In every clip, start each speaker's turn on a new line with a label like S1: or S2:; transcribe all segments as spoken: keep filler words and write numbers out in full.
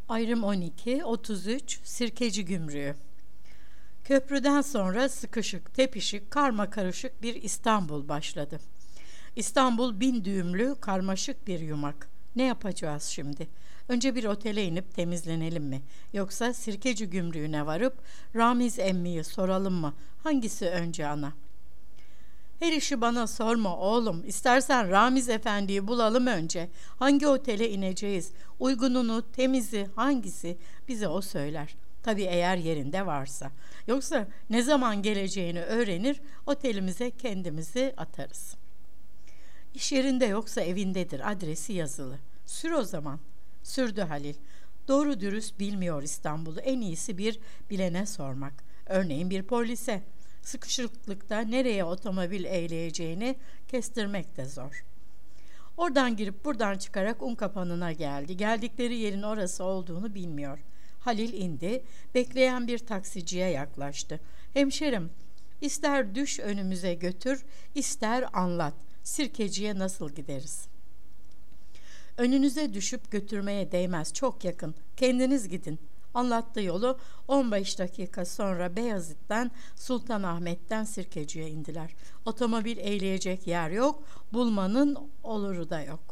S1: Ayrım on iki otuz üç Sirkeci Gümrüğü. Köprüden sonra sıkışık, tepişik, karmakarışık bir İstanbul başladı. İstanbul bin düğümlü, karmaşık bir yumak. Ne yapacağız şimdi? Önce bir otele inip temizlenelim mi? Yoksa Sirkeci Gümrüğü'ne varıp Ramiz emmiyi soralım mı? Hangisi önce ana? Her işi bana sorma oğlum. İstersen Ramiz Efendi'yi bulalım önce. Hangi otele ineceğiz? Uygununu, temizi hangisi? Bize o söyler. Tabii eğer yerinde varsa. Yoksa ne zaman geleceğini öğrenir, otelimize kendimizi atarız. İş yerinde yoksa evindedir. Adresi yazılı. Sür o zaman. Sürdü Halil. Doğru dürüst bilmiyor İstanbul'u. En iyisi bir bilene sormak. Örneğin bir polise. Sıkışıklıkta nereye otomobil eğleyeceğini kestirmek de zor. Oradan girip buradan çıkarak Unkapanı'na geldi. Geldikleri yerin orası olduğunu bilmiyor. Halil indi. Bekleyen bir taksiciye yaklaştı. Hemşerim, ister düş önümüze götür, ister anlat. Sirkeci'ye nasıl gideriz? Önünüze düşüp götürmeye değmez. Çok yakın. Kendiniz gidin. Anlattığı yolu on beş dakika sonra Beyazıt'tan Sultanahmet'ten Sirkeci'ye indiler. Otomobil eğleyecek yer yok, bulmanın oluru da yok.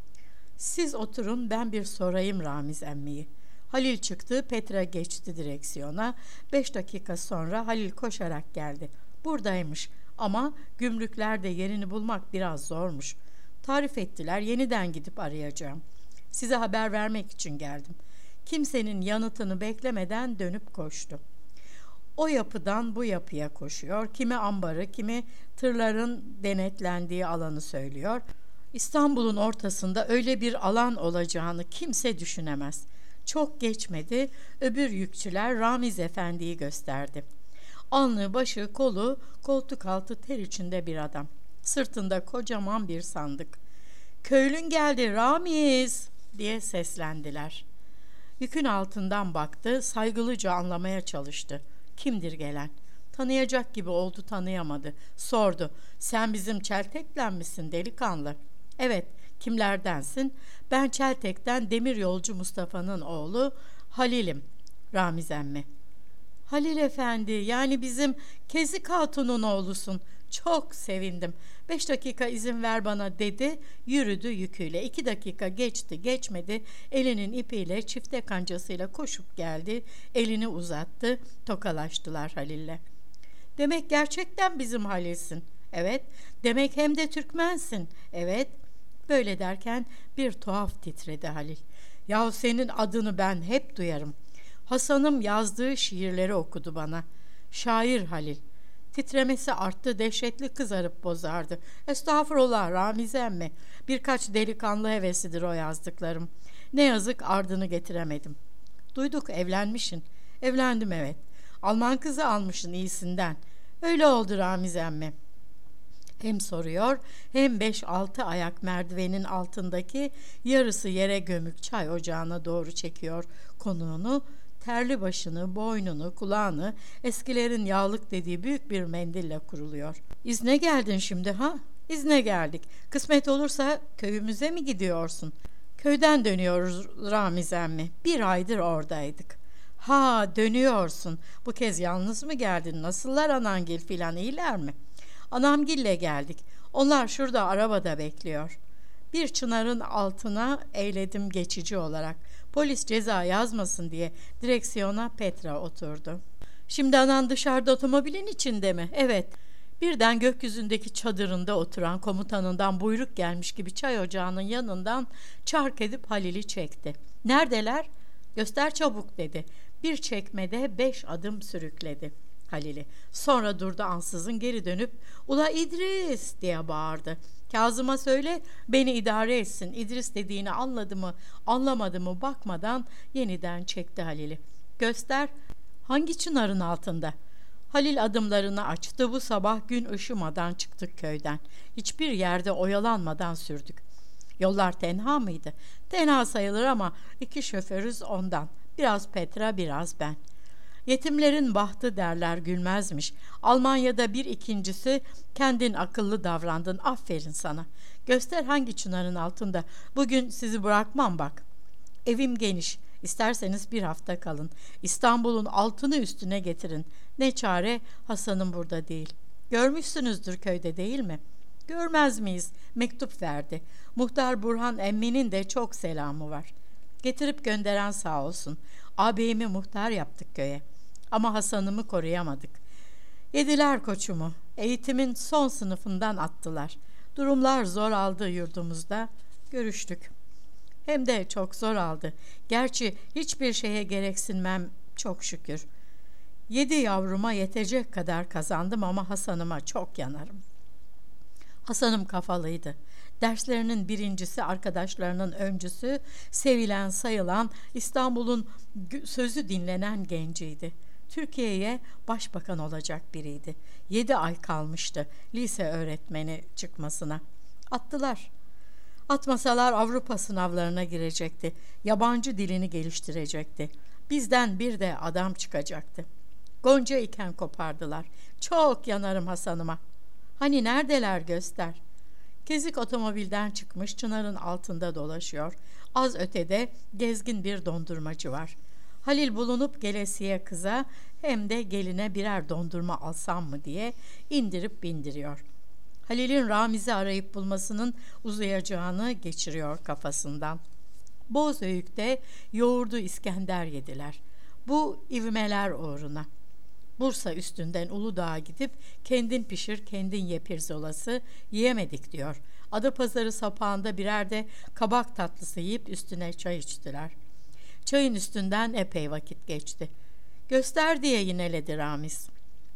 S1: Siz oturun, ben bir sorayım Ramiz emmiyi. Halil çıktı, Petra geçti direksiyona. Beş dakika sonra Halil koşarak geldi. Buradaymış ama gümrüklerde yerini bulmak biraz zormuş. Tarif ettiler, yeniden gidip arayacağım. Size haber vermek için geldim. Kimsenin yanıtını beklemeden dönüp koştu. O yapıdan bu yapıya koşuyor. Kimi ambarı, kimi tırların denetlendiği alanı söylüyor. İstanbul'un ortasında öyle bir alan olacağını kimse düşünemez. Çok geçmedi, öbür yükçüler Ramiz Efendi'yi gösterdi. Alnı, başı, kolu, koltuk altı ter içinde bir adam. Sırtında kocaman bir sandık. "Köylün geldi Ramiz!" diye seslendiler. Yükün altından baktı, saygılıca anlamaya çalıştı. Kimdir gelen? Tanıyacak gibi oldu, tanıyamadı. Sordu. "Sen bizim Çeltek'ten misin delikanlı?" "Evet, kimlerdensin?" "Ben Çeltek'ten Demiryolcu Mustafa'nın oğlu Halil'im, Ramiz emmi." "Halil Efendi, yani bizim Kezik Hatun'un oğlusun. Çok sevindim. Beş dakika izin ver bana," dedi. Yürüdü yüküyle. İki dakika geçti geçmedi. Elinin ipiyle, çifte kancasıyla koşup geldi. Elini uzattı. Tokalaştılar Halil'le. "Demek gerçekten bizim Halil'sin." "Evet." "Demek hem de Türkmensin." "Evet." Böyle derken bir tuhaf titredi Halil. "Yahu senin adını ben hep duyarım. Hasan'ım yazdığı şiirleri okudu bana. Şair Halil." Titremesi arttı, dehşetli kızarıp bozardı. "Estağfurullah Ramiz emmi. Birkaç delikanlı hevesidir o yazdıklarım. Ne yazık ardını getiremedim." "Duyduk evlenmişsin." "Evlendim evet. Alman kızı almışsın iyisinden." "Öyle oldu Ramiz emmi." Hem soruyor hem beş altı ayak merdivenin altındaki yarısı yere gömük çay ocağına doğru çekiyor konuğunu. Terli başını, boynunu, kulağını eskilerin yağlık dediği büyük bir mendille kuruluyor. "İzne geldin şimdi ha?" "İzne geldik. Kısmet olursa köyümüze mi gidiyorsun?" "Köyden dönüyoruz Ramiz emmi. Bir aydır oradaydık." "Ha, dönüyorsun. Bu kez yalnız mı geldin? Nasıllar anangil filan, iyiler mi?" "Anamgille geldik. Onlar şurada arabada bekliyor." Bir çınarın altına eğledim geçici olarak. Polis ceza yazmasın diye direksiyona Petra oturdu. "Şimdi anan dışarıda otomobilin içinde mi?" "Evet." Birden gökyüzündeki çadırında oturan komutanından buyruk gelmiş gibi çay ocağının yanından çark edip Halil'i çekti. "Neredeler?" "Göster çabuk," dedi. Bir çekmede beş adım sürükledi Halil'i. Sonra durdu ansızın, geri dönüp "Ula İdris!" diye bağırdı. "Kazım'a söyle beni idare etsin. İdris dediğini anladı mı anlamadı mı bakmadan yeniden çekti Halil'i. "Göster." "Hangi çınarın altında?" Halil adımlarını açtı. Bu sabah gün ışımadan çıktık köyden. Hiçbir yerde oyalanmadan sürdük. Yollar tenha mıydı? Tenha sayılır ama iki şoförüz ondan. Biraz Petra, biraz ben. Yetimlerin bahtı derler, gülmezmiş. Almanya'da bir ikincisi, kendin akıllı davrandın, aferin sana. Göster hangi çınarın altında. Bugün sizi bırakmam bak. Evim geniş, İsterseniz bir hafta kalın. İstanbul'un altını üstüne getirin. Ne çare Hasan'ım burada değil. Görmüşsünüzdür köyde değil mi? Görmez miyiz? Mektup verdi. Muhtar Burhan emminin de çok selamı var. Getirip gönderen sağ olsun. Ağabeyimi muhtar yaptık köye. Ama Hasan'ımı koruyamadık. Yediler koçumu. Eğitimin son sınıfından attılar. Durumlar zor aldı yurdumuzda. Görüştük. Hem de çok zor aldı. Gerçi hiçbir şeye gereksinmem çok şükür. Yedi yavruma yetecek kadar kazandım ama Hasan'ıma çok yanarım. Hasan'ım kafalıydı. Derslerinin birincisi, arkadaşlarının öncüsü, sevilen, sayılan, İstanbul'un sözü dinlenen genciydi. Türkiye'ye başbakan olacak biriydi. Yedi ay kalmıştı lise öğretmeni çıkmasına. Attılar. Atmasalar Avrupa sınavlarına girecekti. Yabancı dilini geliştirecekti. Bizden bir de adam çıkacaktı. Gonca iken kopardılar. Çok yanarım Hasan'ıma. Hani neredeler göster. Kezik otomobilden çıkmış, çınarın altında dolaşıyor. Az ötede gezgin bir dondurmacı var. Halil bulunup gelesiye kıza hem de geline birer dondurma alsam mı diye indirip bindiriyor. Halil'in Ramiz'i arayıp bulmasının uzayacağını geçiriyor kafasından. Bozüyük'te yoğurdu İskender yediler. Bu ivmeler uğruna. Bursa üstünden Uludağ'a gidip kendin pişir kendin ye pirzolası yiyemedik diyor. Adapazarı sapağında birer de kabak tatlısı yiyip üstüne çay içtiler. Çayın üstünden epey vakit geçti. Göster diye yineledi Ramiz.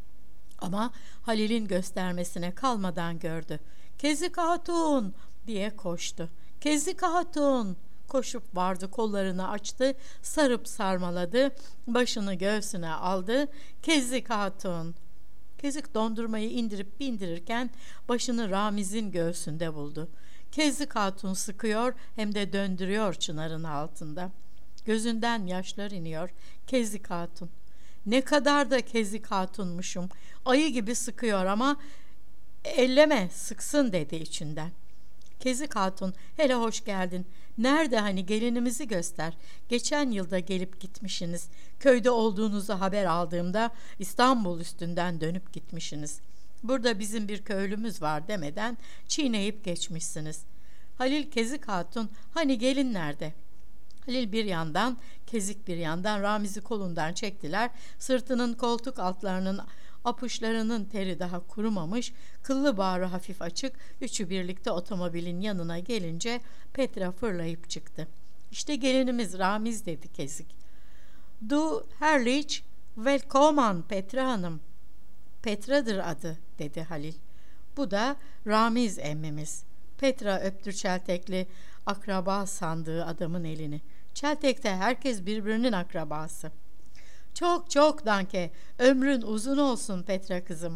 S1: Ama Halil'in göstermesine kalmadan gördü. Kezik Hatun diye koştu. Kezik Hatun! Koşup vardı, kollarını açtı, sarıp sarmaladı, başını göğsüne aldı. Kezik Hatun! Kezik dondurmayı indirip bindirirken başını Ramiz'in göğsünde buldu. Kezik Hatun sıkıyor hem de döndürüyor çınarın altında. Gözünden yaşlar iniyor. Kezik Hatun! Ne kadar da Kezik Hatunmuşum. Ayı gibi sıkıyor ama elleme, sıksın dedi içinden. Kezik Hatun, hele hoş geldin. Nerede hani gelinimizi göster. Geçen yılda gelip gitmişsiniz. Köyde olduğunuzu haber aldığımda İstanbul üstünden dönüp gitmişsiniz. Burada bizim bir köylümüz var demeden çiğneyip geçmişsiniz. Halil Kezik Hatun, hani gelin nerede? Halil bir yandan, Kezik bir yandan Ramiz'i kolundan çektiler. Sırtının koltuk altlarının apuçlarının teri daha kurumamış, kıllı bağrı hafif açık, üçü birlikte otomobilin yanına gelince Petra fırlayıp çıktı. İşte gelinimiz Ramiz dedi Kezik. Du herrlich willkommen Petra Hanım. Petra'dır adı dedi Halil. Bu da Ramiz emmimiz. Petra öptü çeltekli akraba sandığı adamın elini. Çeltek'te herkes birbirinin akrabası. Çok çok danke, ömrün uzun olsun Petra kızım.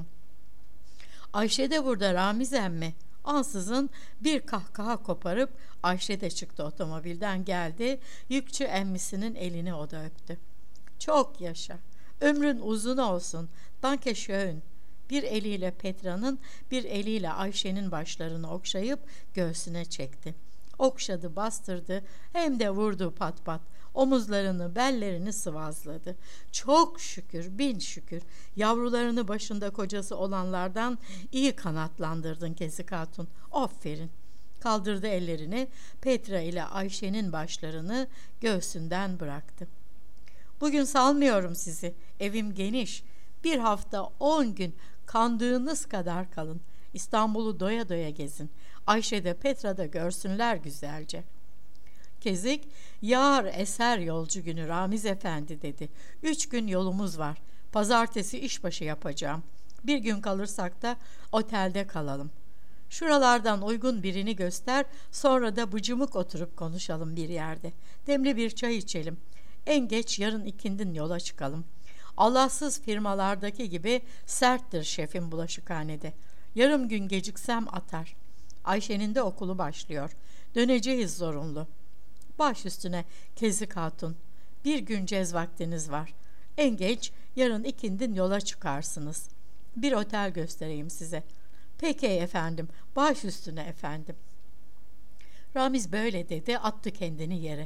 S1: Ayşe de burada Ramiz emmi. Ansızın bir kahkaha koparıp Ayşe de çıktı otomobilden geldi. Yükçü emmisinin elini o da öptü. Çok yaşa, ömrün uzun olsun, danke schön. Bir eliyle Petra'nın, bir eliyle Ayşe'nin başlarını okşayıp göğsüne çekti. Okşadı, bastırdı, hem de vurdu pat pat. Omuzlarını, bellerini sıvazladı. Çok şükür, bin şükür. Yavrularını başında kocası olanlardan iyi kanatlandırdın Kezik Hatun. Aferin. Kaldırdı ellerini, Petra ile Ayşe'nin başlarını göğsünden bıraktı. Bugün salmıyorum sizi. Evim geniş. Bir hafta on gün kandığınız kadar kalın. İstanbul'u doya doya gezin. Ayşe de Petra da görsünler güzelce. Kezik, yar eser yolcu günü Ramiz Efendi dedi. Üç gün yolumuz var. Pazartesi işbaşı yapacağım. Bir gün kalırsak da otelde kalalım. Şuralardan uygun birini göster, sonra da bıcımık oturup konuşalım bir yerde. Demli bir çay içelim. En geç yarın ikindin yola çıkalım. Allahsız firmalardaki gibi serttir şefim bulaşıkhanede. Yarım gün geciksem atar. Ayşe'nin de okulu başlıyor. Döneceğiz zorunlu. Baş üstüne Kezik Hatun. Bir gün cez vaktiniz var. En geç yarın ikindin yola çıkarsınız. Bir otel göstereyim size. Peki efendim, baş üstüne efendim. Ramiz böyle dedi, attı kendini yere.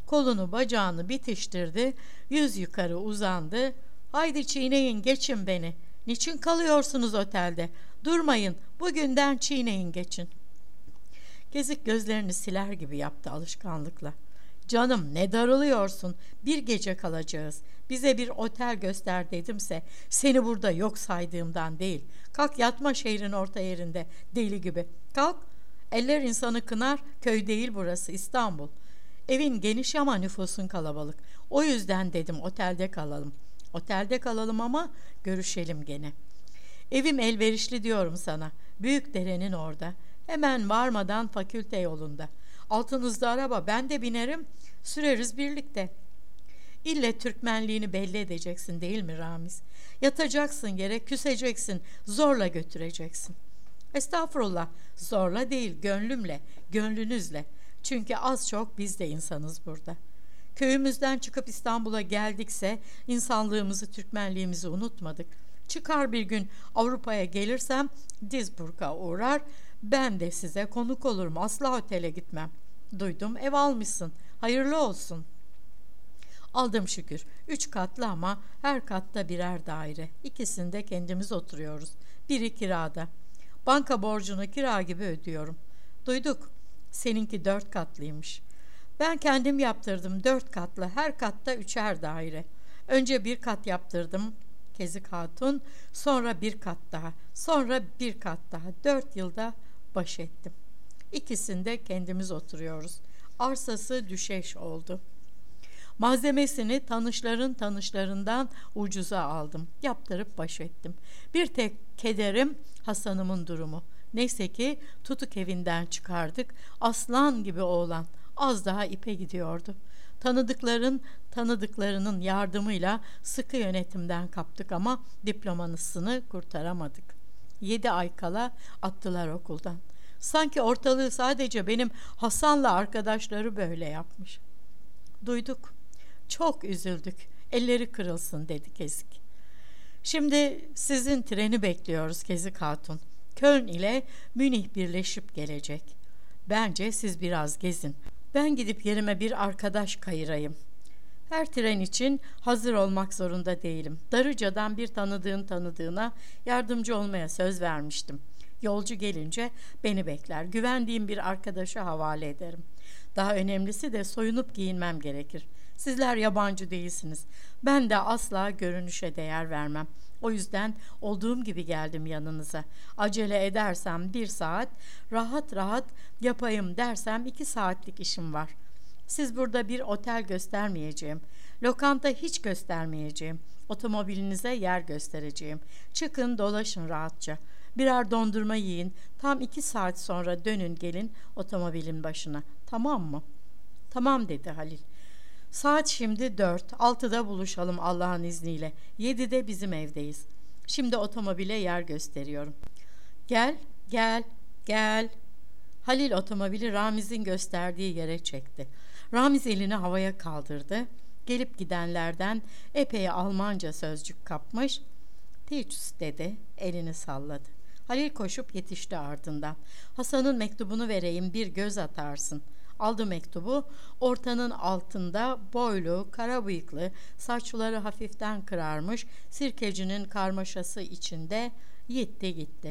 S1: Kolunu bacağını bitiştirdi, yüz yukarı uzandı. Haydi çiğneyin geçin beni. Niçin kalıyorsunuz otelde? Durmayın, bugünden çiğneyin geçin. Gezik gözlerini siler gibi yaptı alışkanlıkla. Canım ne darılıyorsun, bir gece kalacağız. Bize bir otel göster dedimse seni burada yok saydığımdan değil. Kalk yatma şehrin orta yerinde deli gibi. Kalk, eller insanı kınar, köy değil burası İstanbul. Evin geniş ama nüfusun kalabalık. O yüzden dedim otelde kalalım. Otelde kalalım ama görüşelim gene. Evim elverişli diyorum sana. Büyükdere'nin orada. Hemen varmadan fakülte yolunda. Altınızda araba, ben de binerim, süreriz birlikte. İlle Türkmenliğini belli edeceksin değil mi Ramiz? Yatacaksın yere, küseceksin, zorla götüreceksin. Estağfurullah, zorla değil, gönlümle, gönlünüzle. Çünkü az çok biz de insanız burada. Köyümüzden çıkıp İstanbul'a geldikse insanlığımızı, Türkmenliğimizi unutmadık. Çıkar bir gün Avrupa'ya gelirsem Dizburg'a uğrar, ben de size konuk olurum, asla otele gitmem. Duydum ev almışsın, hayırlı olsun. Aldım şükür, üç katlı ama her katta birer daire. İkisinde kendimiz oturuyoruz, biri kirada. Banka borcunu kira gibi ödüyorum. Duyduk, seninki dört katlıymış. Ben kendim yaptırdım, dört katlı, her katta üçer daire. Önce bir kat yaptırdım, Kezik Hatun, sonra bir kat daha, sonra bir kat daha, dört yılda baş ettim. İkisinde kendimiz oturuyoruz. Arsası düşeş oldu. Malzemesini tanışların tanışlarından ucuza aldım. Yaptırıp baş ettim. Bir tek kederim Hasan'ımın durumu. Neyse ki tutuk evinden çıkardık. Aslan gibi oğlan. Az daha ipe gidiyordu. Tanıdıkların tanıdıklarının yardımıyla sıkı yönetimden kaptık ama diplomasını kurtaramadık. Yedi ay kala attılar okuldan. Sanki ortalığı sadece benim Hasan'la arkadaşları böyle yapmış. Duyduk. Çok üzüldük. Elleri kırılsın dedi Kezik. Şimdi sizin treni bekliyoruz Kezik Hatun. Köln ile Münih birleşip gelecek. Bence siz biraz gezin. Ben gidip yerime bir arkadaş kayırayım. Her tren için hazır olmak zorunda değilim. Darıca'dan bir tanıdığın tanıdığına yardımcı olmaya söz vermiştim. Yolcu gelince beni bekler. Güvendiğim bir arkadaşa havale ederim. Daha önemlisi de soyunup giyinmem gerekir. Sizler yabancı değilsiniz. Ben de asla görünüşe değer vermem. O yüzden olduğum gibi geldim yanınıza. Acele edersem bir saat, rahat rahat yapayım dersem iki saatlik işim var. Siz burada bir otel göstermeyeceğim. Lokanta hiç göstermeyeceğim. Otomobilinize yer göstereceğim. Çıkın dolaşın rahatça. Birer dondurma yiyin. Tam iki saat sonra dönün gelin otomobilin başına. Tamam mı? Tamam dedi Halil. Saat şimdi dört. Altıda buluşalım Allah'ın izniyle. Yedide bizim evdeyiz. Şimdi otomobile yer gösteriyorum. Gel, gel, gel. Halil otomobili Ramiz'in gösterdiği yere çekti. Ramiz elini havaya kaldırdı. Gelip gidenlerden epey Almanca sözcük kapmış. Titus dedi, elini salladı. Halil koşup yetişti ardından. Hasan'ın mektubunu vereyim, bir göz atarsın. Aldı mektubu, ortanın altında boylu, kara bıyıklı, saçları hafiften kırarmış, sirkecinin karmaşası içinde yitti gitti.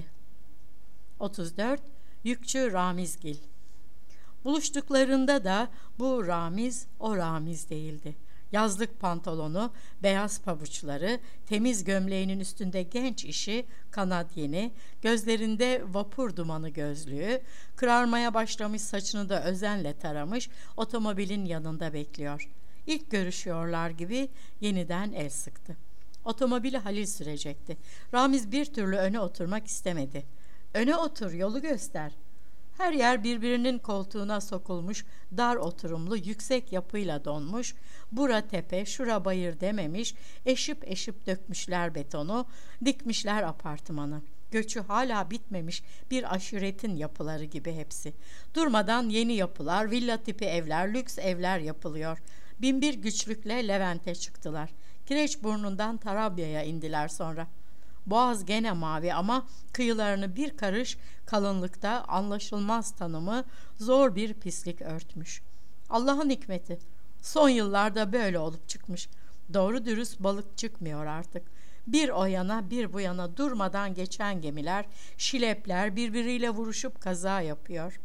S1: otuz dört Yükçü Ramizgil. Buluştuklarında da bu Ramiz o Ramiz değildi. Yazlık pantolonu, beyaz pabuçları, temiz gömleğinin üstünde genç işi, kanadyeni, gözlerinde vapur dumanı gözlüğü, kırarmaya başlamış saçını da özenle taramış, otomobilin yanında bekliyor. İlk görüşüyorlar gibi yeniden el sıktı. Otomobili Halil sürecekti. Ramiz bir türlü öne oturmak istemedi. Öne otur, yolu göster. Her yer birbirinin koltuğuna sokulmuş, dar oturumlu, yüksek yapıyla donmuş, bura tepe, şura bayır dememiş, eşip eşip dökmüşler betonu, dikmişler apartmanı. Göçü hala bitmemiş bir aşiretin yapıları gibi hepsi. Durmadan yeni yapılar, villa tipi evler, lüks evler yapılıyor. Binbir güçlükle Levent'e çıktılar. Kireçburnu'ndan Tarabya'ya indiler sonra. Boğaz gene mavi ama kıyılarını bir karış kalınlıkta anlaşılmaz tanımı zor bir pislik örtmüş. Allah'ın hikmeti. Son yıllarda böyle olup çıkmış. Doğru dürüst balık çıkmıyor artık. Bir o yana bir bu yana durmadan geçen gemiler, şilepler birbiriyle vuruşup kaza yapıyor.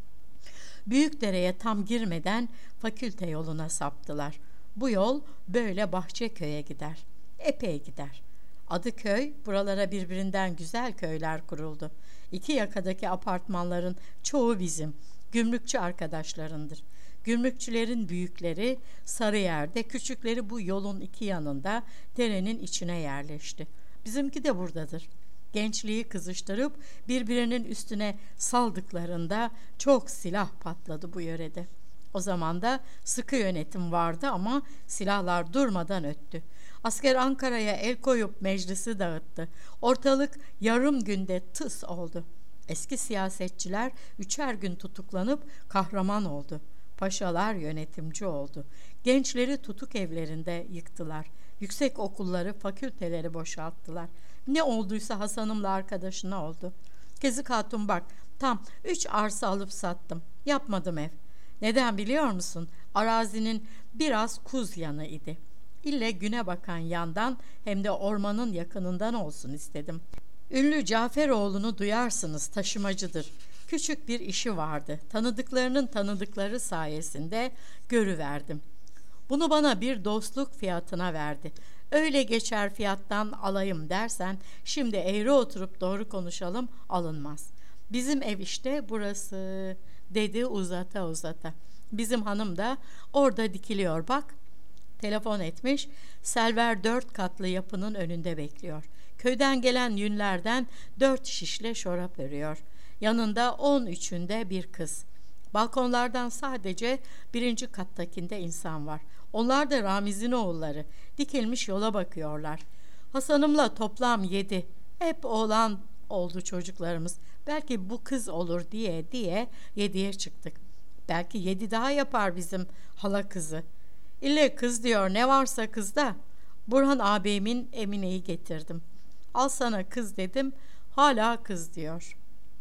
S1: Büyükdere'ye tam girmeden fakülte yoluna saptılar. Bu yol böyle Bahçeköy'e gider. Epey gider. Adı köy, buralara birbirinden güzel köyler kuruldu. İki yakadaki apartmanların çoğu bizim, gümrükçü arkadaşlarındır. Gümrükçülerin büyükleri Sarıyer'de, küçükleri bu yolun iki yanında derenin içine yerleşti. Bizimki de buradadır. Gençliği kızıştırıp birbirinin üstüne saldıklarında çok silah patladı bu yörede. O zaman da sıkı yönetim vardı ama silahlar durmadan öttü. Asker Ankara'ya el koyup meclisi dağıttı. Ortalık yarım günde tıs oldu. Eski siyasetçiler üçer gün tutuklanıp kahraman oldu. Paşalar yönetimci oldu. Gençleri tutuk evlerinde yıktılar. Yüksek okulları, fakülteleri boşalttılar. Ne olduysa Hasan'ımla arkadaşına oldu. Kezik Hatun bak, tam üç arsa alıp sattım. Yapmadım ev. Neden biliyor musun? Arazinin biraz kuz yanı idi. İlle güne bakan yandan hem de ormanın yakınından olsun istedim. Ünlü Caferoğlu'nu duyarsınız, taşımacıdır. Küçük bir işi vardı. Tanıdıklarının tanıdıkları sayesinde görüverdim. Bunu bana bir dostluk fiyatına verdi. Öyle geçer fiyattan alayım dersen, şimdi eğri oturup doğru konuşalım, alınmaz. Bizim ev işte burası, dedi uzata uzata. Bizim hanım da orada dikiliyor bak. Telefon etmiş, Selver dört katlı yapının önünde bekliyor. Köyden gelen yünlerden dört şişle şorap örüyor. Yanında on üçünde bir kız. Balkonlardan sadece birinci kattakinde insan var. Onlar da Ramiz'in oğulları. Dikilmiş yola bakıyorlar. Hasan'ımla toplam yedi. Hep oğlan oldu çocuklarımız. Belki bu kız olur diye diye yediye çıktık. Belki yedi daha yapar bizim hala kızı. İlle kız diyor, ne varsa kızda. Burhan ağabeyimin Emine'yi getirdim. Al sana kız dedim, hala kız diyor.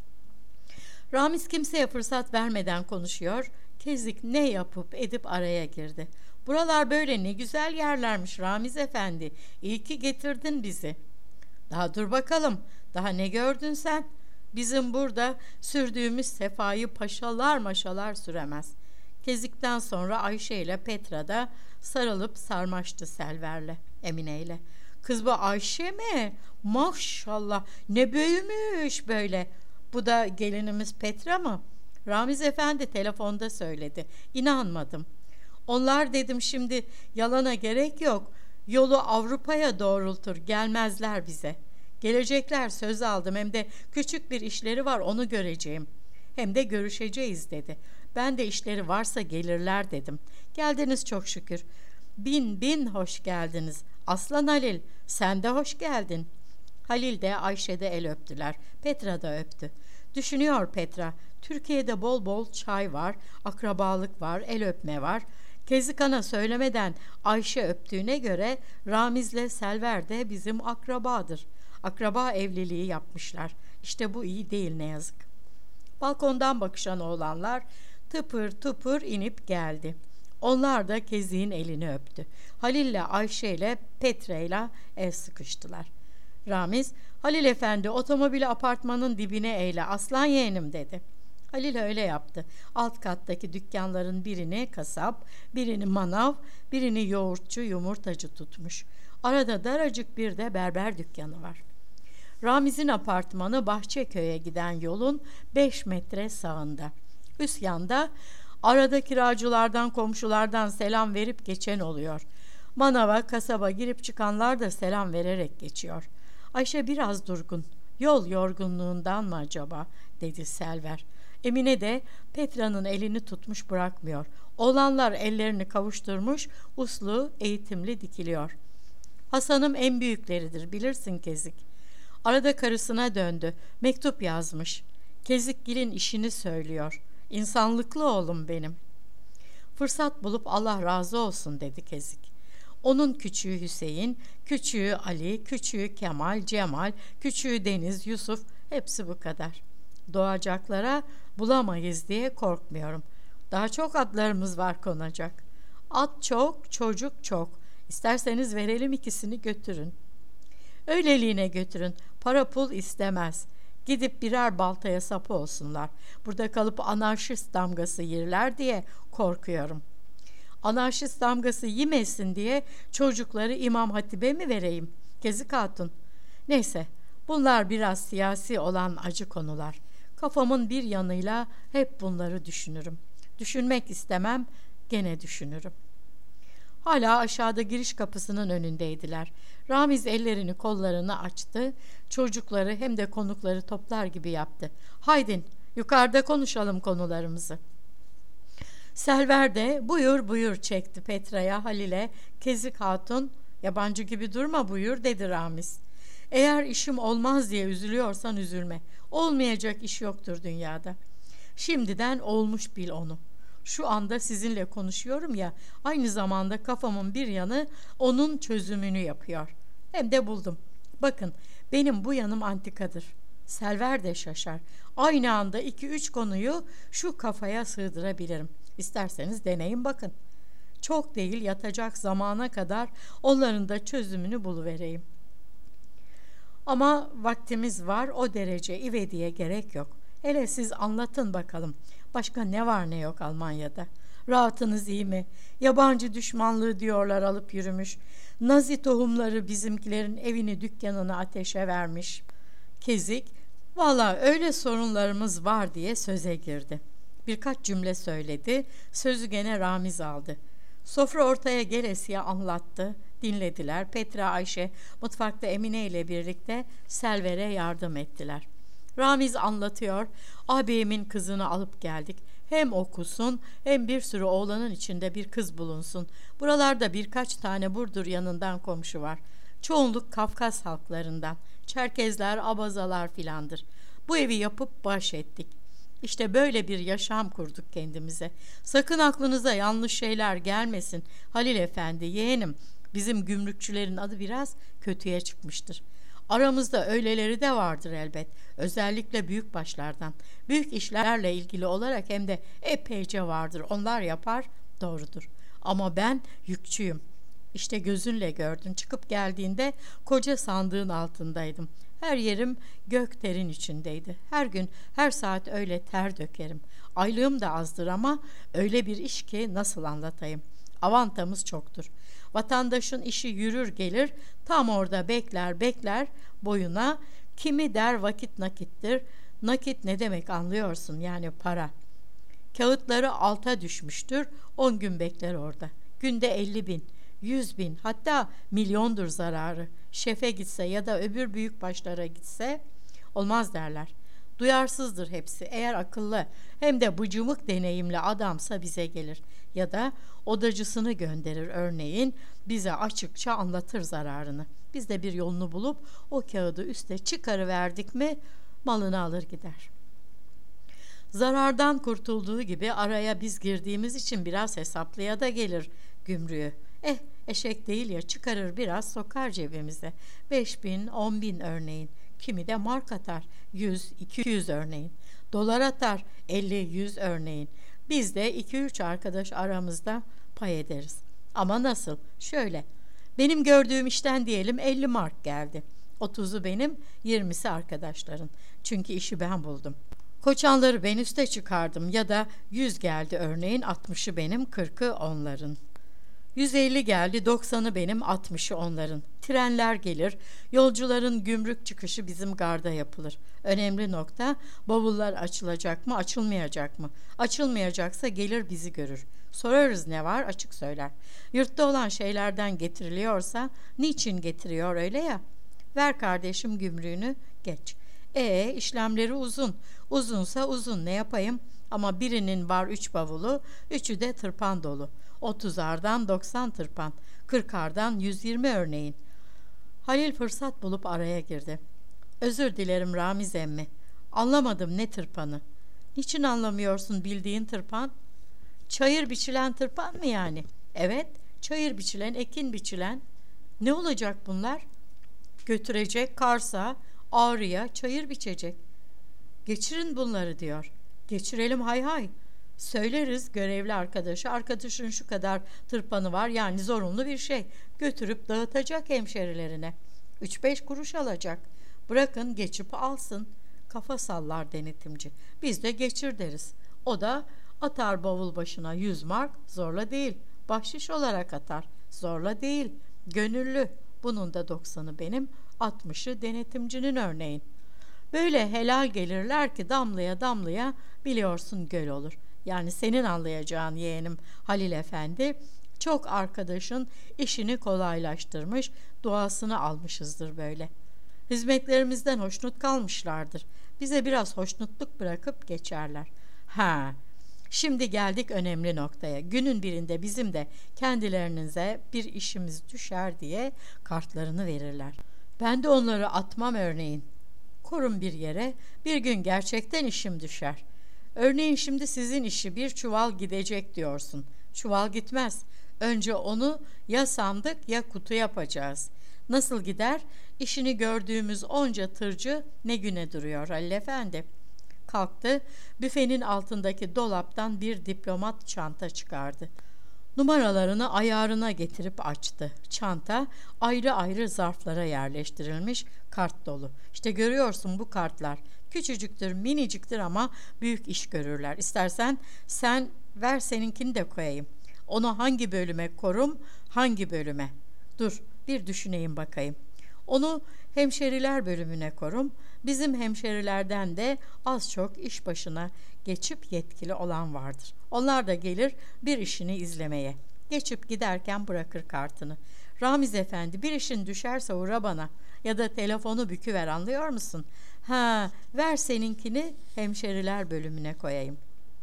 S1: Ramiz kimseye fırsat vermeden konuşuyor. Kezik ne yapıp edip araya girdi. Buralar böyle ne güzel yerlermiş Ramiz efendi. İyi ki getirdin bizi. Daha dur bakalım. Daha ne gördün sen? Bizim burada sürdüğümüz sefayı paşalar maşalar süremez. Kezikten sonra Ayşe ile Petra da sarılıp sarmaştı Selver'le, Emine'yle. Kız bu Ayşe mi? Maşallah ne büyümüş böyle. Bu da gelinimiz Petra mı? Ramiz efendi telefonda söyledi. İnanmadım. Onlar dedim şimdi yalana gerek yok. Yolu Avrupa'ya doğrultur, gelmezler bize. Gelecekler söz aldım, hem de küçük bir işleri var, onu göreceğim. Hem de görüşeceğiz dedi. Ben de işleri varsa gelirler dedim. Geldiniz çok şükür. Bin bin hoş geldiniz. Aslan Halil, sen de hoş geldin. Halil de Ayşe de el öptüler. Petra da öptü. Düşünüyor Petra, Türkiye'de bol bol çay var, akrabalık var, el öpme var. Kezik ana söylemeden Ayşe öptüğüne göre Ramiz'le Selver de bizim akrabadır. Akraba evliliği yapmışlar. İşte bu iyi değil ne yazık. Balkondan bakışan oğlanlar tıpır tıpır inip geldi. Onlar da Kezik'in elini öptü. Halil'le Ayşe'yle Petra'yla el sıkıştılar. Ramiz, Halil efendi otomobili apartmanın dibine eyle aslan yeğenim dedi. Halil öyle yaptı. Alt kattaki dükkanların birini kasap, birini manav, birini yoğurtçu, yumurtacı tutmuş. Arada daracık bir de berber dükkanı var. Ramiz'in apartmanı Bahçeköy'e giden yolun beş metre sağında. Üst yanda arada kiracılardan, komşulardan selam verip geçen oluyor. Manava, kasaba girip çıkanlar da selam vererek geçiyor. Ayşe biraz durgun. Yol yorgunluğundan mı acaba, dedi Selver. Emine de Petra'nın elini tutmuş bırakmıyor. Oğlanlar ellerini kavuşturmuş, uslu, eğitimli dikiliyor. Hasan'ım en büyükleridir, bilirsin Kezik. Arada karısına döndü. Mektup yazmış. Kezikgil'in işini söylüyor. İnsanlıklı oğlum benim. Fırsat bulup Allah razı olsun dedi Kezik. Onun küçüğü Hüseyin, küçüğü Ali, küçüğü Kemal, Cemal, küçüğü Deniz, Yusuf, hepsi bu kadar. Doğacaklara bulamayız diye korkmuyorum. Daha çok adlarımız var konacak. At çok, çocuk çok. İsterseniz verelim ikisini götürün. Öyleliğine götürün. Para pul istemez. Gidip birer baltaya sapı olsunlar. Burada kalıp anarşist damgası yerler diye korkuyorum. Anarşist damgası yemesin diye çocukları İmam Hatip'e mi vereyim? Gezik Hatun. Neyse, bunlar biraz siyasi olan acı konular. Kafamın bir yanıyla hep bunları düşünürüm. Düşünmek istemem, gene düşünürüm. Hala aşağıda giriş kapısının önündeydiler. Ramiz ellerini kollarını açtı. Çocukları hem de konukları toplar gibi yaptı. Haydin, yukarıda konuşalım konularımızı. Selver de buyur buyur çekti Petra'ya, Halil'e. Kezik Hatun, yabancı gibi durma buyur dedi Ramiz. Eğer işim olmaz diye üzülüyorsan üzülme. Olmayacak iş yoktur dünyada. Şimdiden olmuş bil onu. Şu anda sizinle konuşuyorum ya, aynı zamanda kafamın bir yanı onun çözümünü yapıyor. Hem de buldum. Bakın, benim bu yanım antikadır. Selver de şaşar. Aynı anda iki üç konuyu şu kafaya sığdırabilirim. İsterseniz deneyin bakın. Çok değil, yatacak zamana kadar onların da çözümünü buluvereyim. Ama vaktimiz var, o derece ivediye gerek yok. Hele siz anlatın bakalım. Başka ne var ne yok Almanya'da? Rahatınız iyi mi? Yabancı düşmanlığı diyorlar alıp yürümüş. Nazi tohumları bizimkilerin evini dükkanını ateşe vermiş. Kezik, valla öyle sorunlarımız var diye söze girdi. Birkaç cümle söyledi, sözü gene Ramiz aldı. Sofra ortaya gelesiye anlattı, dinlediler. Petra, Ayşe mutfakta Emine ile birlikte Selver'e yardım ettiler. Ramiz anlatıyor, ağabeyimin kızını alıp geldik. Hem okusun hem bir sürü oğlanın içinde bir kız bulunsun. Buralarda birkaç tane Burdur yanından komşu var. Çoğunluk Kafkas halklarından. Çerkezler, Abazalar filandır. Bu evi yapıp baş ettik. İşte böyle bir yaşam kurduk kendimize. Sakın aklınıza yanlış şeyler gelmesin. Halil Efendi, yeğenim, bizim gümrükçülerin adı biraz kötüye çıkmıştır. Aramızda öyleleri de vardır elbet. Özellikle büyük başlardan. Büyük işlerle ilgili olarak hem de epeyce vardır. Onlar yapar, doğrudur. Ama ben yükçüyüm. İşte gözünle gördün. Çıkıp geldiğinde koca sandığın altındaydım. Her yerim gök terin içindeydi. Her gün, her saat öyle ter dökerim. Aylığım da azdır ama öyle bir iş ki nasıl anlatayım. Avantamız çoktur. Vatandaşın işi yürür gelir, tam orada bekler bekler boyuna, kimi der vakit nakittir. Nakit ne demek anlıyorsun, yani para. Kağıtları alta düşmüştür, on gün bekler orada. Günde elli bin, yüz bin, hatta milyondur zararı. Şefe gitse ya da öbür büyük başlara gitse olmaz derler. Duyarsızdır hepsi. Eğer akıllı hem de bıcımık deneyimli adamsa bize gelir. Ya da odacısını gönderir örneğin, bize açıkça anlatır zararını. Biz de bir yolunu bulup o kağıdı üste çıkarıverdik mi malını alır gider. Zarardan kurtulduğu gibi araya biz girdiğimiz için biraz hesaplıya da gelir gümrüğü. Eh, eşek değil ya, çıkarır biraz sokar cebimize. Beş bin, on bin örneğin. Kimi de mark atar, yüz, iki yüz örneğin. Dolar atar, elli, yüz örneğin. Biz de iki üç arkadaş aramızda pay ederiz. Ama nasıl? Şöyle, benim gördüğüm işten diyelim elli mark geldi. otuzu benim, yirmisi arkadaşların. Çünkü işi ben buldum. Koçanları ben üste çıkardım ya da yüz geldi örneğin, altmışı benim, kırkı onların. yüz elli geldi, doksanı benim, altmışı onların. Trenler gelir, yolcuların gümrük çıkışı bizim garda yapılır. Önemli nokta, bavullar açılacak mı, açılmayacak mı? Açılmayacaksa gelir bizi görür. Sorarız ne var, açık söyler. Yurtta olan şeylerden getiriliyorsa, niçin getiriyor öyle ya? Ver kardeşim gümrüğünü, geç. E işlemleri uzun. Uzunsa uzun, ne yapayım? Ama birinin var üç bavulu, üçü de tırpan dolu. Otuzardan doksan tırpan, kırkardan yüz yirmi örneğin. Halil fırsat bulup araya girdi. Özür dilerim Ramiz emmi. Anlamadım, ne tırpanı? Niçin anlamıyorsun bildiğin tırpan? Çayır biçilen tırpan mı yani? Evet, çayır biçilen, ekin biçilen. Ne olacak bunlar? Götürecek Kars'a, Ağrı'ya çayır biçecek. Geçirin bunları diyor. Geçirelim hay hay. Söyleriz görevli arkadaşa, arkadaşın şu kadar tırpanı var, yani zorunlu bir şey. Götürüp dağıtacak hemşerilerine. Üç beş kuruş alacak. Bırakın geçip alsın. Kafa sallar denetimci. Biz de geçir deriz. O da atar bavul başına yüz mark, zorla değil. Bahşiş olarak atar, zorla değil. Gönüllü. Bunun da doksanı benim, altmışı denetimcinin örneğin. Böyle helal gelirler ki damlaya damlaya biliyorsun göl olur. Yani senin anlayacağın yeğenim Halil Efendi, çok arkadaşın işini kolaylaştırmış, duasını almışızdır böyle. Hizmetlerimizden hoşnut kalmışlardır. Bize biraz hoşnutluk bırakıp geçerler. Ha, şimdi geldik önemli noktaya. Günün birinde bizim de kendilerinize bir işimiz düşer diye kartlarını verirler. Ben de onları atmam örneğin. Korun bir yere, bir gün gerçekten işim düşer. Örneğin şimdi sizin işi bir çuval gidecek diyorsun. Çuval gitmez. Önce onu ya sandık ya kutu yapacağız. Nasıl gider? İşini gördüğümüz onca tırcı ne güne duruyor Halil Efendi. Kalktı, büfenin altındaki dolaptan bir diplomat çanta çıkardı. Numaralarını ayarına getirip açtı. Çanta ayrı ayrı zarflara yerleştirilmiş, kart dolu. İşte görüyorsun bu kartlar. Küçücüktür, miniciktir ama büyük iş görürler. İstersen sen ver, seninkini de koyayım. Onu hangi bölüme korum, hangi bölüme? Dur, bir düşüneyim bakayım. Onu hemşeriler bölümüne korum. Bizim hemşerilerden de az çok iş başına geçip yetkili olan vardır. Onlar da gelir bir işini izlemeye. Geçip giderken bırakır kartını. Ramiz Efendi, bir işin düşerse uğra bana, ya da telefonu büküver, anlıyor musun? Ha, ver seninkini hemşeriler bölümüne koyayım.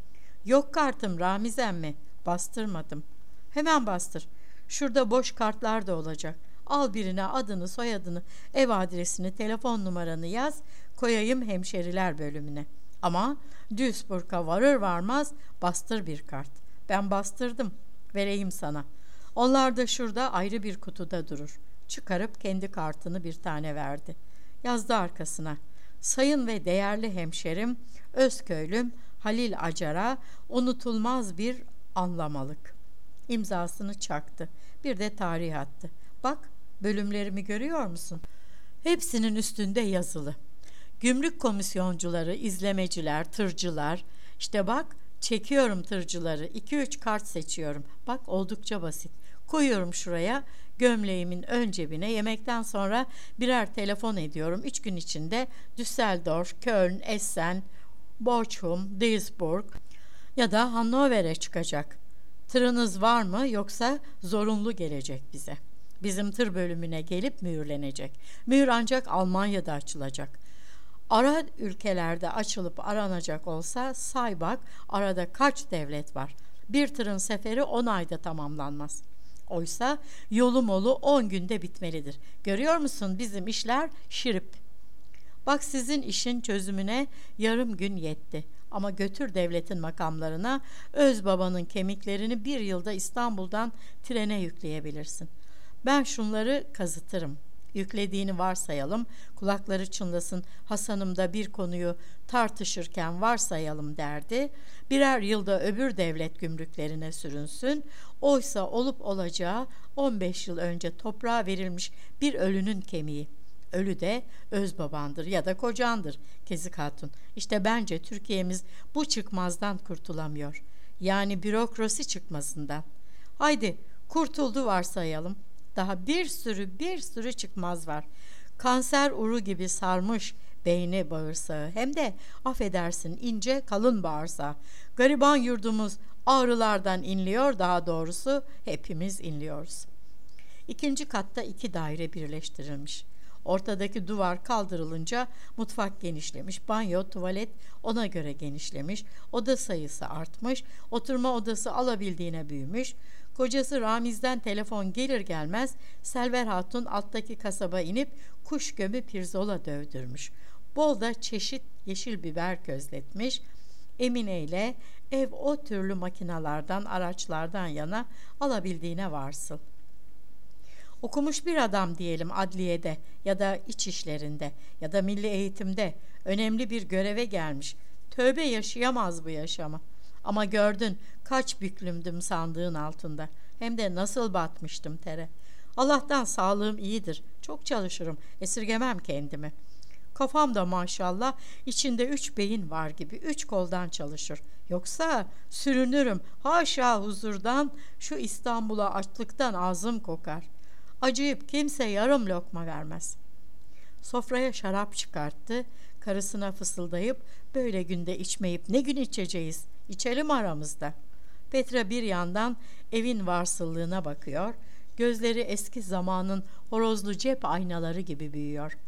S1: Yok kartım Ramiz emmi, bastırmadım. Hemen bastır. Şurada boş kartlar da olacak. Al birine adını, soyadını, ev adresini, telefon numaranı yaz, koyayım hemşeriler bölümüne. Ama Duisburg'a varır varmaz bastır bir kart. Ben bastırdım, vereyim sana. Onlar da şurada ayrı bir kutuda durur. Çıkarıp kendi kartını bir tane verdi. Yazdı arkasına: sayın ve değerli hemşerim, Özköylüm Halil Acar'a unutulmaz bir anlamalık. İmzasını çaktı. Bir de tarih attı. Bak, bölümlerimi görüyor musun? Hepsinin üstünde yazılı. Gümrük komisyoncuları, izlemeciler, tırcılar. İşte bak, çekiyorum tırcıları. iki üç kart seçiyorum. Bak, oldukça basit. Koyuyorum şuraya, gömleğimin ön cebine. Yemekten sonra birer telefon ediyorum. Üç gün içinde Düsseldorf, Köln, Essen, Bochum, Duisburg ya da Hannover'e çıkacak. Tırınız var mı, yoksa zorunlu gelecek bize. Bizim tır bölümüne gelip mühürlenecek. Mühür ancak Almanya'da açılacak. Ara ülkelerde açılıp aranacak olsa say bak, arada kaç devlet var. Bir tırın seferi on ayda tamamlanmaz. Oysa yolu molu on günde bitmelidir. Görüyor musun, bizim işler şirip. Bak, sizin işin çözümüne yarım gün yetti. Ama götür devletin makamlarına, öz babanın kemiklerini bir yılda İstanbul'dan trene yükleyebilirsin. Ben şunları kazıtırım. Yüklediğini varsayalım, kulakları çınlasın, Hasan'ım da bir konuyu tartışırken varsayalım derdi. Birer yılda öbür devlet gümrüklerine sürünsün. Oysa olup olacağı on beş yıl önce toprağa verilmiş bir ölünün kemiği. Ölü de öz babandır ya da kocandır Kezik Hatun. İşte bence Türkiye'miz bu çıkmazdan kurtulamıyor. Yani bürokrasi çıkmazından. Haydi kurtuldu varsayalım. Daha bir sürü bir sürü çıkmaz var. Kanser uru gibi sarmış beyni bağırsağı, hem de affedersin ince kalın bağırsağı. Gariban yurdumuz ağrılardan inliyor, daha doğrusu hepimiz inliyoruz. İkinci katta iki daire birleştirilmiş. Ortadaki duvar kaldırılınca mutfak genişlemiş, banyo, tuvalet ona göre genişlemiş, oda sayısı artmış, oturma odası alabildiğine büyümüş. Kocası Ramiz'den telefon gelir gelmez Selver Hatun alttaki kasaba inip kuş gömü pirzola dövdürmüş. Bol da çeşit yeşil biber közletmiş. Emine ile ev o türlü makinalardan, araçlardan yana alabildiğine varsıl. Okumuş bir adam diyelim adliyede ya da iç işlerinde ya da milli eğitimde önemli bir göreve gelmiş. Tövbe, yaşayamaz bu yaşamı. Ama gördün kaç büklümdüm sandığın altında. Hem de nasıl batmıştım tere. Allah'tan sağlığım iyidir. Çok çalışırım. Esirgemem kendimi. Kafamda maşallah içinde üç beyin var gibi üç koldan çalışır. Yoksa sürünürüm. Haşa huzurdan şu İstanbul'a açlıktan ağzım kokar. Acıyıp kimse yarım lokma vermez. Sofraya şarap çıkarttı. Karısına fısıldayıp böyle günde içmeyip ne gün içeceğiz? İçelim aramızda. Petra bir yandan evin varsıllığına bakıyor. Gözleri eski zamanın horozlu cep aynaları gibi büyüyor.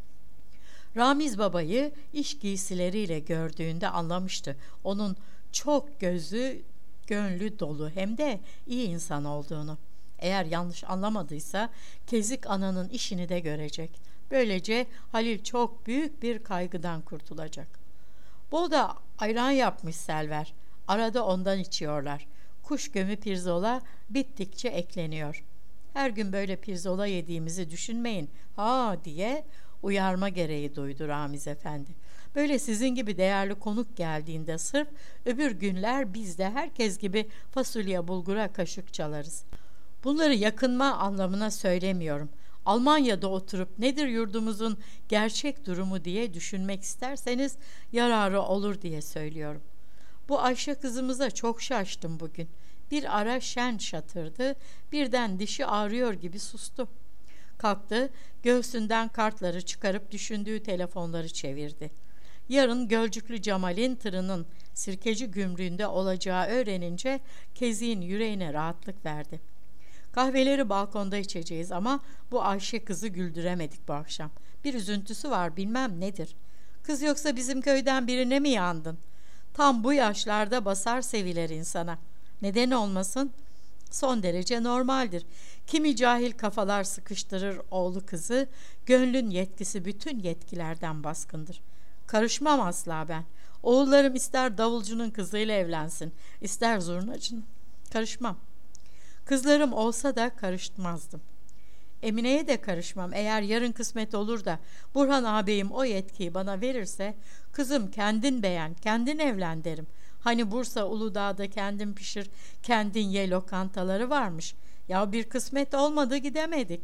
S1: Ramiz babayı iş giysileriyle gördüğünde anlamıştı. Onun çok gözü, gönlü dolu hem de iyi insan olduğunu. Eğer yanlış anlamadıysa Kezik ananın işini de görecek. Böylece Halil çok büyük bir kaygıdan kurtulacak. Bol da ayran yapmış Selver. Arada ondan içiyorlar. Kuş gömü pirzola bittikçe ekleniyor. Her gün böyle pirzola yediğimizi düşünmeyin ha diye uyarma gereği duydu Ramiz Efendi. Böyle sizin gibi değerli konuk geldiğinde sırf öbür günler biz de herkes gibi fasulye bulgura kaşık çalarız. Bunları yakınma anlamına söylemiyorum. Almanya'da oturup nedir yurdumuzun gerçek durumu diye düşünmek isterseniz yararı olur diye söylüyorum. Bu Ayşe kızımıza çok şaştım bugün. Bir ara şen şatırdı, birden dişi ağrıyor gibi sustu. Kalktı, göğsünden kartları çıkarıp düşündüğü telefonları çevirdi. Yarın Gölcüklü Cemal'in tırının Sirkeci Gümrüğü'nde olacağı öğrenince Kezik'in yüreğine rahatlık verdi. Kahveleri balkonda içeceğiz ama bu Ayşe kızı güldüremedik bu akşam. Bir üzüntüsü var bilmem nedir. Kız yoksa bizim köyden birine mi yandın? Tam bu yaşlarda basar seviler insana. Neden olmasın? Son derece normaldir. Kimi cahil kafalar sıkıştırır oğlu kızı, gönlün yetkisi bütün yetkilerden baskındır. Karışmam asla ben. Oğullarım ister davulcunun kızıyla evlensin, ister zurnacının. Karışmam. Kızlarım olsa da karışmazdım. Emine'ye de karışmam. Eğer yarın kısmet olur da Burhan ağabeyim o yetkiyi bana verirse kızım kendin beğen, kendin evlen derim. Hani Bursa Uludağ'da kendin pişir, kendin ye lokantaları varmış. Ya bir kısmet olmadı gidemedik.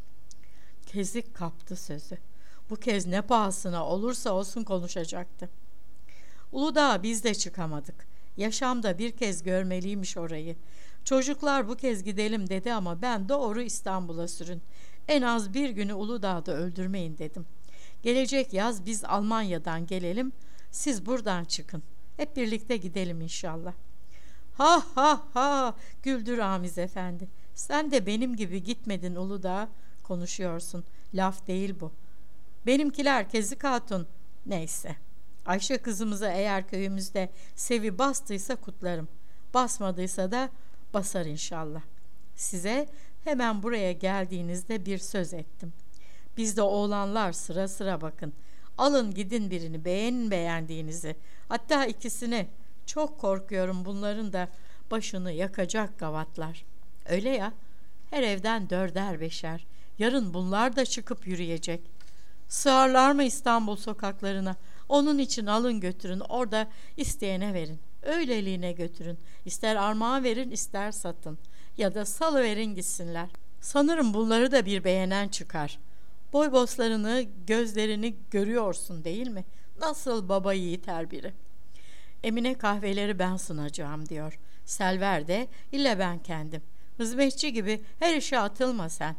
S1: Kezik kaptı sözü. Bu kez ne pahasına olursa olsun konuşacaktı. Uludağ'a biz de çıkamadık. Yaşamda bir kez görmeliymiş orayı. Çocuklar bu kez gidelim dedi ama ben doğru İstanbul'a sürün. En az bir günü Uludağ'da öldürmeyin dedim. Gelecek yaz biz Almanya'dan gelelim, siz buradan çıkın. Hep birlikte gidelim inşallah. Ha ha ha güldü Ramiz Efendi. Sen de benim gibi gitmedin Uludağ'a konuşuyorsun. Laf değil bu. Benimkiler Kezik Hatun. Neyse. Ayşe kızımıza eğer köyümüzde sevi bastıysa kutlarım. Basmadıysa da basar inşallah. Size hemen buraya geldiğinizde bir söz ettim. Bizde oğlanlar sıra sıra bakın. Alın gidin birini beğenin beğendiğinizi. Hatta ikisini. Çok korkuyorum bunların da başını yakacak gavatlar. Öyle ya. Her evden dörder beşer. Yarın bunlar da çıkıp yürüyecek. Sığarlar mı İstanbul sokaklarına? Onun için alın götürün. Orada isteyene verin. Öyleliğine götürün. İster armağan verin ister satın. Ya da salıverin gitsinler. Sanırım bunları da bir beğenen çıkar. Boy boslarını, gözlerini görüyorsun değil mi? Nasıl baba yiğit her biri. Emine kahveleri ben sunacağım diyor. Selver de illa ben kendim. Hizmetçi gibi her işe atılma sen.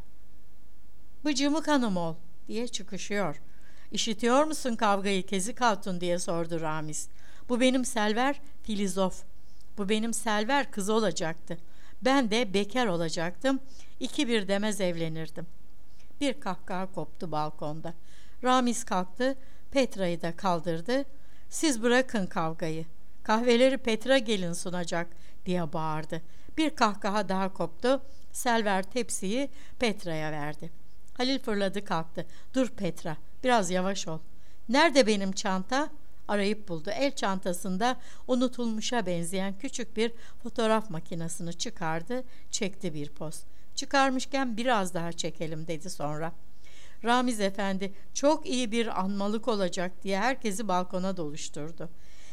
S1: Bıcımık hanım ol diye çıkışıyor. İşitiyor musun kavgayı Kezik Hatun diye sordu Ramiz. Bu benim Selver filozof. Bu benim Selver kız olacaktı. Ben de bekar olacaktım. İki bir demez evlenirdim. Bir kahkaha koptu balkonda. Ramiz kalktı, Petra'yı da kaldırdı. Siz bırakın kavgayı. Kahveleri Petra gelin sunacak diye bağırdı. Bir kahkaha daha koptu. Selver tepsiyi Petra'ya verdi. Halil fırladı kalktı. Dur Petra, biraz yavaş ol. Nerede benim çanta? Arayıp buldu. El çantasında unutulmuşa benzeyen küçük bir fotoğraf makinesini çıkardı, çekti bir poz. Çıkarmışken biraz daha çekelim dedi sonra. Ramiz Efendi çok iyi bir anmalık olacak diye herkesi balkona doluşturdu.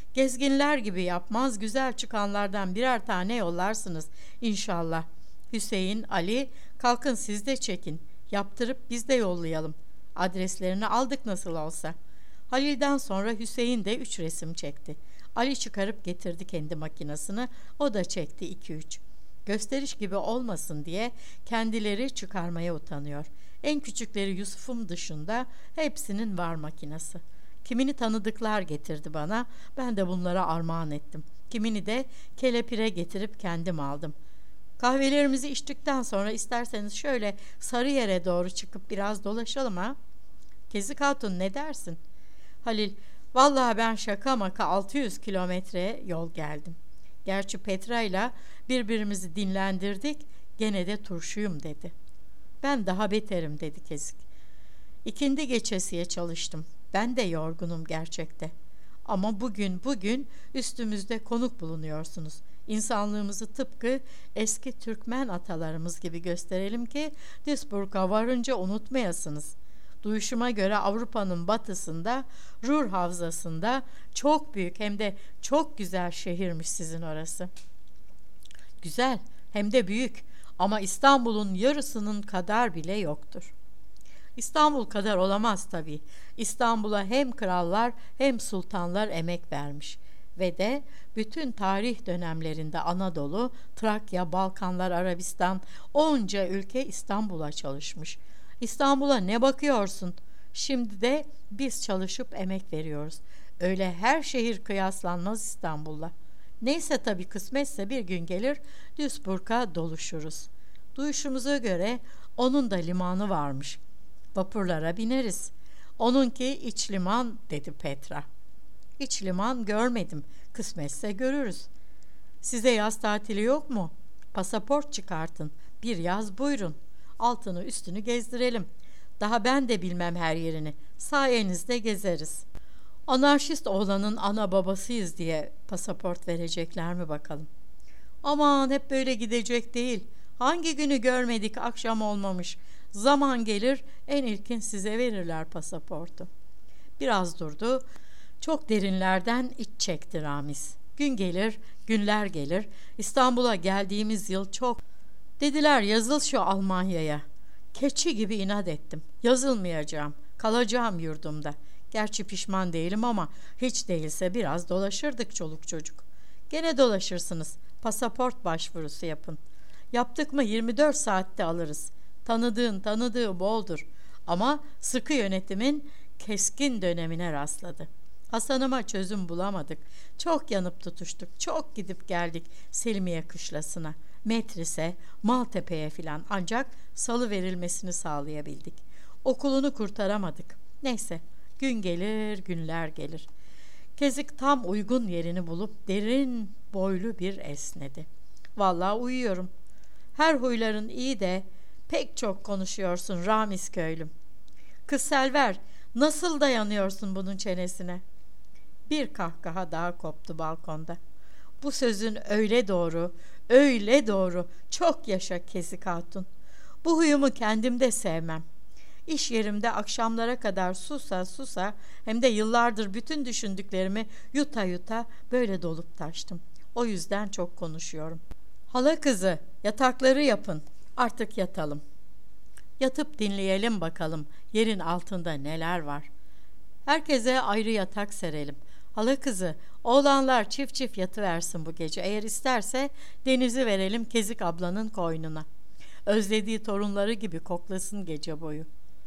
S1: Gezginler gibi yapmaz, güzel çıkanlardan birer tane yollarsınız inşallah. Hüseyin, Ali, kalkın siz de çekin. Yaptırıp biz de yollayalım. Adreslerini aldık nasıl olsa. Halil'den sonra Hüseyin de üç resim çekti. Ali çıkarıp getirdi kendi makinesini, o da çekti iki üç. Gösteriş gibi olmasın diye kendileri çıkarmaya utanıyor. En küçükleri Yusuf'um dışında hepsinin var makinesi. Kimini tanıdıklar getirdi bana, ben de bunlara armağan ettim. Kimini de kelepire getirip kendim aldım. Kahvelerimizi içtikten sonra isterseniz şöyle Sarıyer'e doğru çıkıp biraz dolaşalım ha? Kezik Hatun ne dersin? Halil, vallahi ben şaka maka altı yüz kilometre yol geldim. Gerçi Petra'yla birbirimizi dinlendirdik, gene de turşuyum dedi. Ben daha beterim dedi Kezik. İkindi geçesiye çalıştım. Ben de yorgunum gerçekte. Ama bugün bugün üstümüzde konuk bulunuyorsunuz. İnsanlığımızı tıpkı eski Türkmen atalarımız gibi gösterelim ki Duisburg'a varınca unutmayasınız. Duyuşuma göre Avrupa'nın batısında, Ruhr Havzası'nda çok büyük hem de çok güzel şehirmiş sizin orası. Güzel hem de büyük ama İstanbul'un yarısının kadar bile yoktur. İstanbul kadar olamaz tabii. İstanbul'a hem krallar hem sultanlar emek vermiş ve de bütün tarih dönemlerinde Anadolu, Trakya, Balkanlar, Arabistan onca ülke İstanbul'a çalışmış. İstanbul'a ne bakıyorsun? Şimdi de biz çalışıp emek veriyoruz. Öyle her şehir kıyaslanmaz İstanbul'la. Neyse tabii kısmetse bir gün gelir Duisburg'a doluşuruz. Duyuşumuza göre onun da limanı varmış. Vapurlara bineriz. Onunki iç liman dedi Petra. İç liman görmedim. Kısmetse görürüz. Size yaz tatili yok mu? Pasaport çıkartın. Bir yaz buyurun. Altını üstünü gezdirelim. Daha ben de bilmem her yerini. Sayenizde gezeriz. Anarşist oğlanın ana babasıyız diye pasaport verecekler mi bakalım? Aman hep böyle gidecek değil. Hangi günü görmedik akşam olmamış. Zaman gelir en ilkin size verirler pasaportu. Biraz durdu. Çok derinlerden iç çekti Ramiz. Gün gelir, günler gelir. İstanbul'a geldiğimiz yıl çok. Dediler yazıl şu Almanya'ya. Keçi gibi inat ettim. Yazılmayacağım. Kalacağım yurdumda. Gerçi pişman değilim ama hiç değilse biraz dolaşırdık çoluk çocuk. Gene dolaşırsınız. Pasaport başvurusu yapın. Yaptık mı yirmi dört saatte alırız. Tanıdığın tanıdığı boldur. Ama sıkı yönetimin keskin dönemine rastladı. Hasan'ıma çözüm bulamadık. Çok yanıp tutuştuk. Çok gidip geldik Selimiye kışlasına. Metris'e, Maltepe'ye filan ancak salı verilmesini sağlayabildik. Okulunu kurtaramadık. Neyse gün gelir günler gelir. Kezik tam uygun yerini bulup derin boylu bir esnedi. Vallahi uyuyorum. Her huyların iyi de pek çok konuşuyorsun Ramiz köylüm. Kız Selver nasıl dayanıyorsun bunun çenesine? Bir kahkaha daha koptu balkonda. Bu sözün öyle doğru, öyle doğru. Çok yaşa Kezik Hatun. Bu huyumu kendimde sevmem. İş yerimde akşamlara kadar susa susa hem de yıllardır bütün düşündüklerimi yuta yuta böyle dolup taştım. O yüzden çok konuşuyorum. Hala kızı, yatakları yapın. Artık yatalım. Yatıp dinleyelim bakalım yerin altında neler var. Herkese ayrı yatak serelim. Hala kızı, oğlanlar çift çift yatıversin bu gece. Eğer isterse Deniz'i verelim Kezik ablanın koynuna. Özlediği torunları gibi koklasın gece boyu.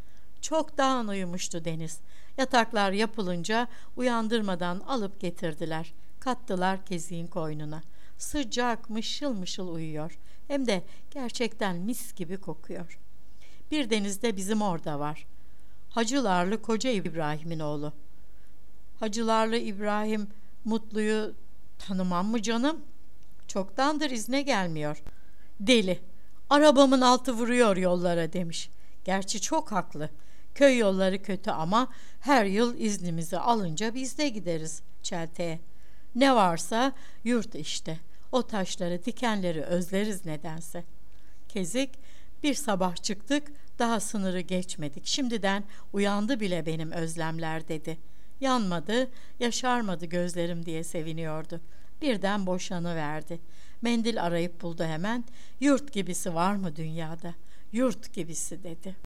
S1: Çoktan uyumuştu Deniz. Yataklar yapılınca uyandırmadan alıp getirdiler. Kattılar Kezik'in koynuna. Sıcak mışıl mışıl uyuyor. Hem de gerçekten mis gibi kokuyor. Bir Deniz de bizim orada var. Hacılarlı Koca İbrahim'in oğlu. Hacılarlı İbrahim Mutlu'yu tanımam mı canım? Çoktandır izne gelmiyor. Deli. Arabamın altı vuruyor yollara demiş. Gerçi çok haklı. Köy yolları kötü ama her yıl iznimizi alınca biz de gideriz Çelte'ye. Ne varsa yurt işte. O taşları, dikenleri özleriz nedense. Kezik, bir sabah çıktık, daha sınırı geçmedik. Şimdiden uyandı bile benim özlemler dedi. Yanmadı, yaşarmadı gözlerim diye seviniyordu. Birden boşanıverdi. Mendil arayıp buldu hemen. Yurt gibisi var mı dünyada? Yurt gibisi dedi.